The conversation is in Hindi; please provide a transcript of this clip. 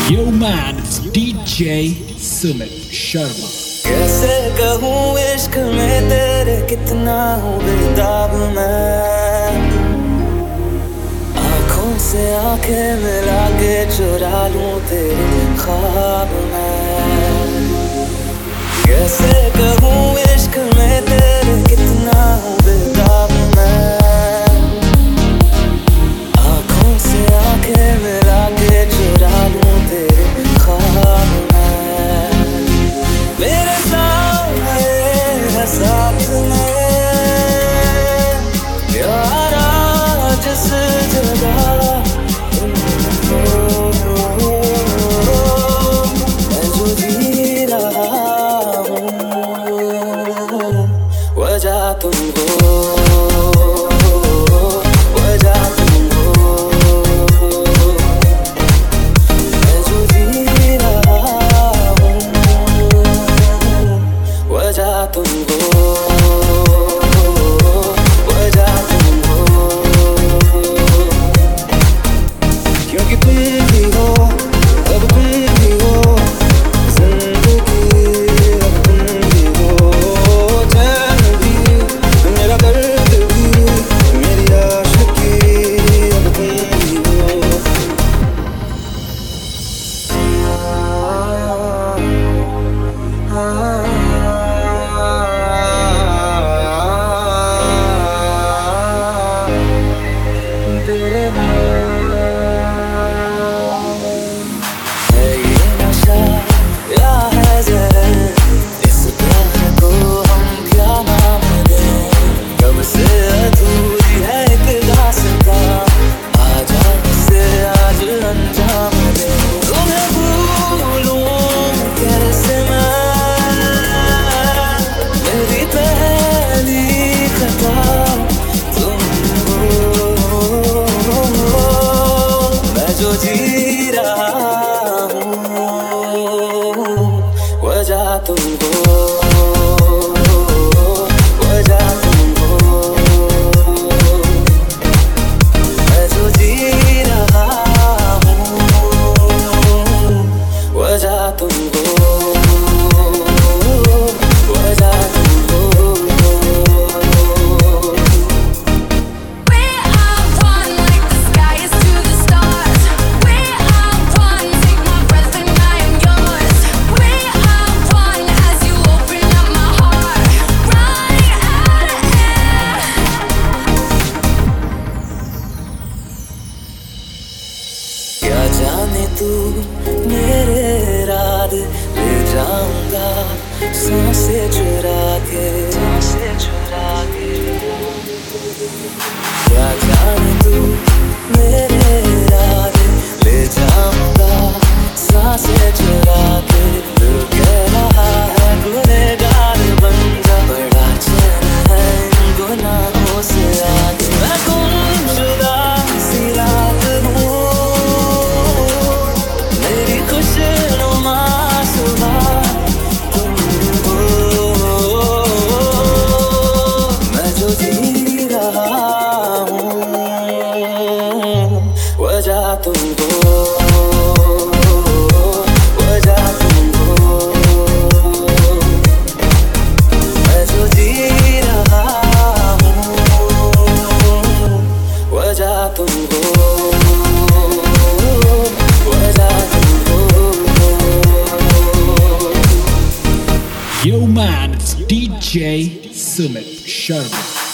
Yo man, it's DJ Sumit Sharma. कैसे कहूँ इश्क में तेरे कितना हूँ बेताब मैं, आँखों से आंखें मिला के चुरा लूँ तेरे ख्वाब मैं। कैसे कहूँ इश्क में तेरे कितना हूँ बेताब मैं, आँखों से आंखें मिला के चुरा लूँ तेरे ख्वाब मैं। मेरे साथ में यारा जिस जगह मैं जो जी रहा हूँ वजह तुम हो, वजह तुम हो। मैं जो जी रहा हूँ वजह तुम हो। जो जी रहा हूँ वजह तुम हो, वजह तुम हो। मैं जो जी रहा हूँ वजह तुम हो, वजह तुम हो। क्या जाने तू मेरे रात ले जाऊंगा सांसें चुरा के, सांसें चुरा के। क्या जाने तू मेरे रात ले जाऊंगा सांसें चुरा के। दिल कह रहा है गुनहगार बन जा, बड़ा चैन है इन गुनाहों से आगे। मैं गुमशुदा सी रात हूँ, वजह तुम हो, वजह तुम हो। मैं जो जी रहा हूँ वजह तुम हो, वजह तुम हो। Yo man, it's DJ Sumit Sharma.